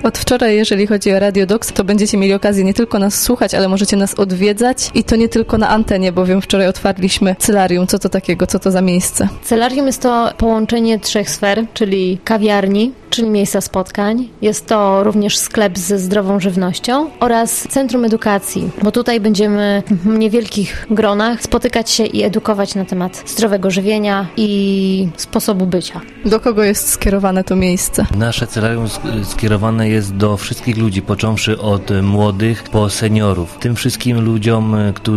Od wczoraj, jeżeli chodzi o Radio Doxa, to będziecie mieli okazję nie tylko nas słuchać, ale możecie nas odwiedzać i to nie tylko na antenie, bowiem wczoraj otwarliśmy Celarium. Co to takiego? Co to za miejsce? Celarium jest to połączenie 3 sfer, czyli kawiarni, czyli miejsca spotkań. Jest to również sklep ze zdrową żywnością oraz Centrum Edukacji, bo tutaj będziemy w niewielkich gronach spotykać się i edukować na temat zdrowego żywienia i sposobu bycia. Do kogo jest skierowane to miejsce? Nasze Celarium skierowane jest do wszystkich ludzi, począwszy od młodych po seniorów. Tym wszystkim ludziom,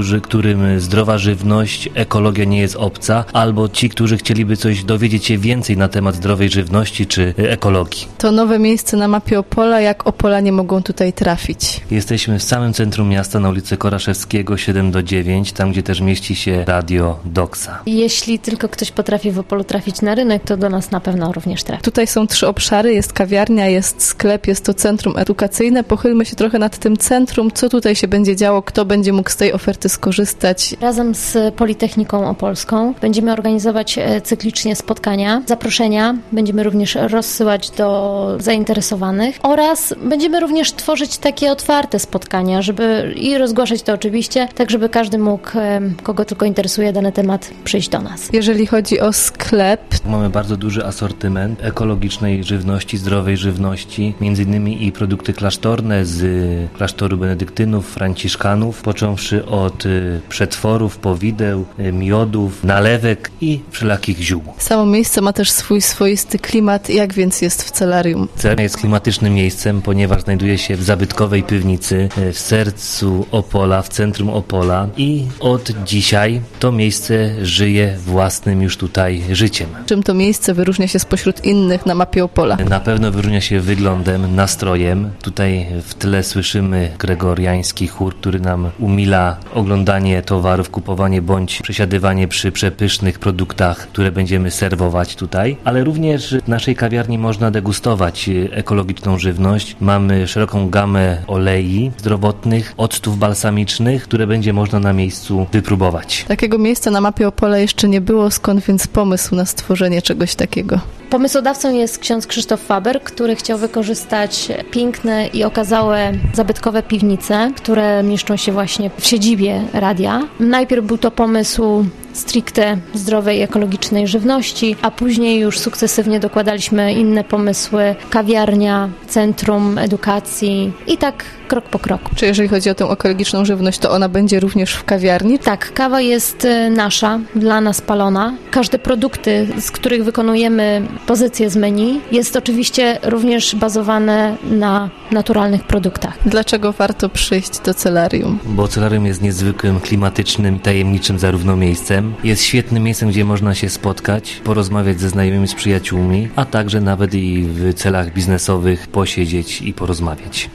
którym zdrowa żywność, ekologia nie jest obca, albo ci, którzy chcieliby coś dowiedzieć się więcej na temat zdrowej żywności czy ekologii. To nowe miejsce na mapie Opola. Jak Opolanie mogą tutaj trafić? Jesteśmy w samym centrum miasta, na ulicy Koraszewskiego 7-9, tam gdzie też mieści się Radio Doxa. Jeśli tylko ktoś potrafi w Opolu trafić na rynek, to do nas na pewno również trafi. Tutaj są 3 obszary, jest kawiarnia, jest sklep, jest to centrum edukacyjne. Pochylmy się trochę nad tym centrum, co tutaj się będzie działo, kto będzie mógł z tej oferty skorzystać. Razem z Politechniką Opolską będziemy organizować cyklicznie spotkania, zaproszenia, będziemy również rozsyłać do zainteresowanych oraz będziemy również tworzyć takie otwarte spotkania, żeby i rozgłaszać to oczywiście, tak żeby każdy mógł, kogo tylko interesuje dany temat, przyjść do nas. Jeżeli chodzi o sklep, mamy bardzo duży asortyment ekologicznej żywności, zdrowej żywności, między innymi i produkty klasztorne z klasztoru benedyktynów, franciszkanów, począwszy od przetworów, powideł, miodów, nalewek i wszelakich ziół. Samo miejsce ma też swój swoisty klimat. Jak więc jest w Celarium? Celarium jest klimatycznym miejscem, ponieważ znajduje się w zabytkowej piwnicy, w sercu Opola, w centrum Opola i od dzisiaj to miejsce żyje własnym już tutaj życiem. Czym to miejsce wyróżnia się spośród innych na mapie Opola? Na pewno wyróżnia się wyglądem, nastrojem. Tutaj w tle słyszymy gregoriański chór, który nam umila oglądanie towarów, kupowanie bądź przesiadywanie przy przepysznych produktach, które będziemy serwować tutaj, ale również w naszej kawiarni można degustować ekologiczną żywność. Mamy szeroką gamę olei zdrowotnych, octów balsamicznych, które będzie można na miejscu wypróbować. Takiego miejsca na mapie Opola jeszcze nie było, skąd więc pomysł na stworzenie czegoś takiego? Pomysłodawcą jest ksiądz Krzysztof Faber, który chciał wykorzystać piękne i okazałe zabytkowe piwnice, które mieszczą się właśnie w siedzibie radia. Najpierw był to pomysł stricte zdrowej, ekologicznej żywności, a później już sukcesywnie dokładaliśmy inne pomysły, kawiarnia, centrum edukacji i tak krok po kroku. Czy jeżeli chodzi o tę ekologiczną żywność, to ona będzie również w kawiarni? Tak, kawa jest nasza, dla nas palona. Każde produkty, z których wykonujemy pozycje z menu, jest oczywiście również bazowane na naturalnych produktach. Dlaczego warto przyjść do Celarium? Bo Celarium jest niezwykłym, klimatycznym, tajemniczym zarówno miejscem. Jest świetnym miejscem, gdzie można się spotkać, porozmawiać ze znajomymi, z przyjaciółmi, a także nawet i w celach biznesowych posiedzieć i porozmawiać.